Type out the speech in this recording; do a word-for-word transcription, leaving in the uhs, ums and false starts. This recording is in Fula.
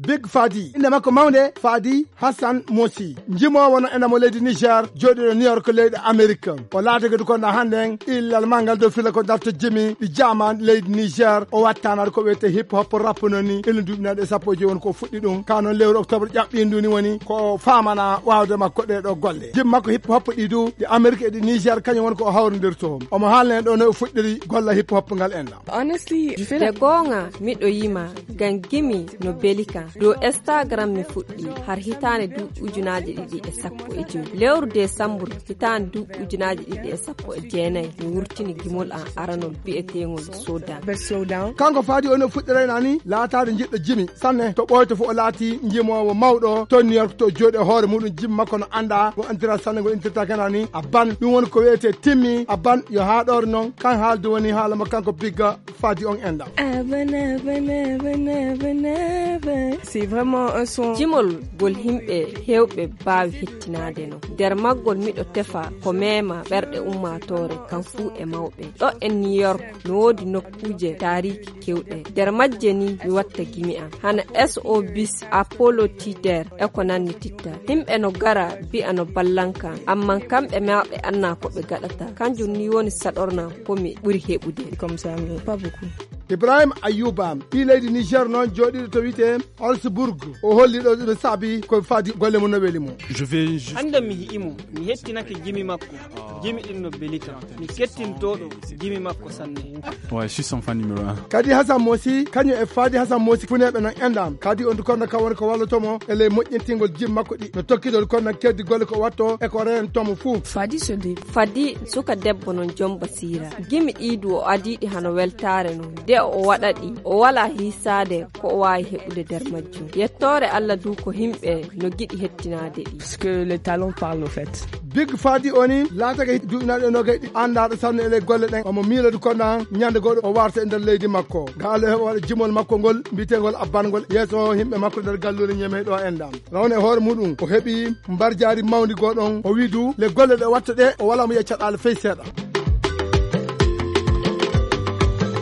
Big Fadi inde makko mawde Fadi Hassan Mosi jimo wono ena mo leydi Niger jodiɗo New York leydi America o laatake ko na handen illal mangal do fila ko darto jimi di jaman leydi Niger o wattana ko wete hip hop rap noni elu dubnade sappo je won ko fuddi dum kanon lewru octobre jabbindu ni woni ko famana wawde makko de do golle jim makko hip hop didu di America e di Niger kanyo won ko hawrondirto o mo halen do no fuddiri golla hip hop ngal enda. Honestly de gonga mido yima gangimi no belika do Instagram mi fuddi har hitane du ujunaje didi e sappo e jim lewru December hitane du ujunaje didi e sappo e jeenay mi wurtini gimol an aranol bi'etengol soda be slow down kanko Fadi ono fuddire nani laataade jiddo jimi sanne to boyto fu o laati jimowo mawdo to New York to jode hoore mudum jim makko no anda go antira sanne go intirta kanani aban dum woni ko wete timmi aban yo haador non kan haaldu woni haala ma kanko Bigga Fadi on enda. C'est vraiment un son jimol gol himbe hewbe baawi hettinade no der maggol mido tefa ko mema berde ummatore kan fu e mawbe do en New York no wodi nokkuje tariki kewde der majje ni mi watta gimi am hana S O bis Apollo Tider e ko nanni titta himbe no gara bi ano ballanka amma kambe mawbe anna ko be gadata kanjum ni woni sadorna ko mi buri hebude comme ça mais pas beaucoup. Ibrahim Ayuba bi leydi Niger non jodi to wite Holsburg o holli do do sabi ko Fadi golle mo no weli mo. Je vais juste anda mi hiimo mi hettinake jimi makko jimi din no belita mi kettintodo jimi makko sanne. Ouais, je suis son fan numéro un. Kadi Hassan Mosi kanyo e Fadi Hassan Mosi funebe non endam kadi on ko na kawon ko wallo tomo ele moƴƴintingol jim makko di no tokkidol ko na keddi golle ko watto e ko ren tomo fu. Fadi se de Fadi suka debbo non jom basira gimi didu o adidi hano weltare no de o wadadi o wala hisade ko o wawi hebude der majju yettore Allah du ko himbe no gidi hettinade di parce que le talent parle au fait. Big Fadi oni laatake duunade no gaydi andade sanne ele golle den o mo miladu ko na nyande godo o warta e der leydi makko gaale o wala jimol makko gol bitengol abbangol yeso himbe makko der gallure nyeme do endam rawne hoore mudum o hebi mbarjaari mawdi godon o widu le golle de watta de o wala mo yeccadal fey seda.